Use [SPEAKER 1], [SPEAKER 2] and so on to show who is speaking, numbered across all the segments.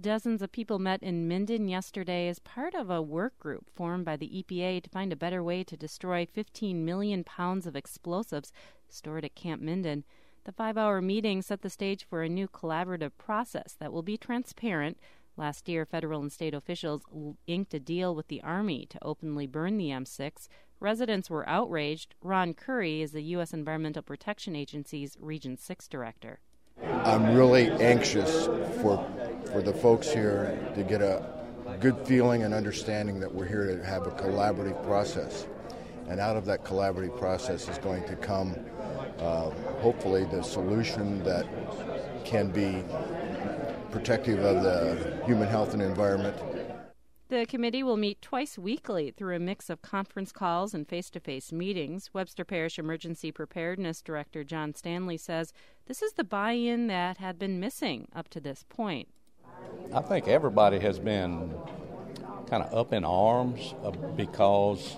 [SPEAKER 1] Dozens of people met in Minden yesterday as part of a work group formed by the EPA to find a better way to destroy 15 million pounds of explosives stored at Camp Minden. The 5-hour meeting set the stage for a new collaborative process that will be transparent. Last year, federal and state officials inked a deal with the Army to openly burn the M6. Residents were outraged. Ron Curry is the U.S. Environmental Protection Agency's Region 6 director.
[SPEAKER 2] I'm really anxious for the folks here to get a good feeling and understanding that we're here to have a collaborative process. And out of that collaborative process is going to come, hopefully, the solution that can be protective of the human health and environment.
[SPEAKER 1] The committee will meet twice weekly through a mix of conference calls and face-to-face meetings. Webster Parish Emergency Preparedness Director John Stanley says this is the buy-in that had been missing up to this point.
[SPEAKER 3] I think everybody has been kind of up in arms because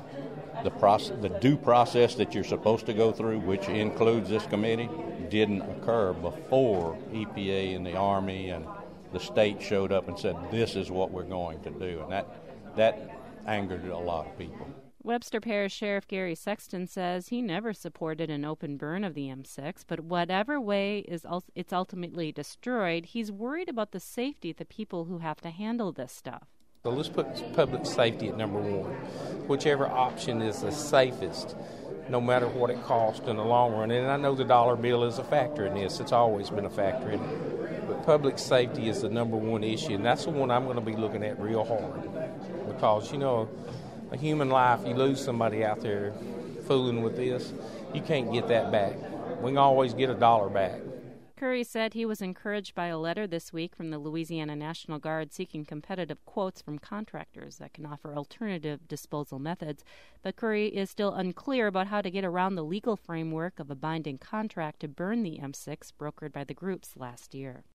[SPEAKER 3] the due process that you're supposed to go through, which includes this committee, didn't occur before EPA and the Army and the state showed up and said, this is what we're going to do. And that angered a lot of people.
[SPEAKER 1] Webster Parish Sheriff Gary Sexton says he never supported an open burn of the M6, but whatever way it's ultimately destroyed, he's worried about the safety of the people who have to handle this stuff.
[SPEAKER 4] So let's put public safety at number one. Whichever option is the safest, no matter what it costs in the long run. And I know the dollar bill is a factor in this. It's always been a factor in it. But public safety is the number one issue, and that's the one I'm going to be looking at real hard. Because, a human life, you lose somebody out there fooling with this, you can't get that back. We can always get $1 back.
[SPEAKER 1] Curry said he was encouraged by a letter this week from the Louisiana National Guard seeking competitive quotes from contractors that can offer alternative disposal methods. But Curry is still unclear about how to get around the legal framework of a binding contract to burn the M6 brokered by the groups last year.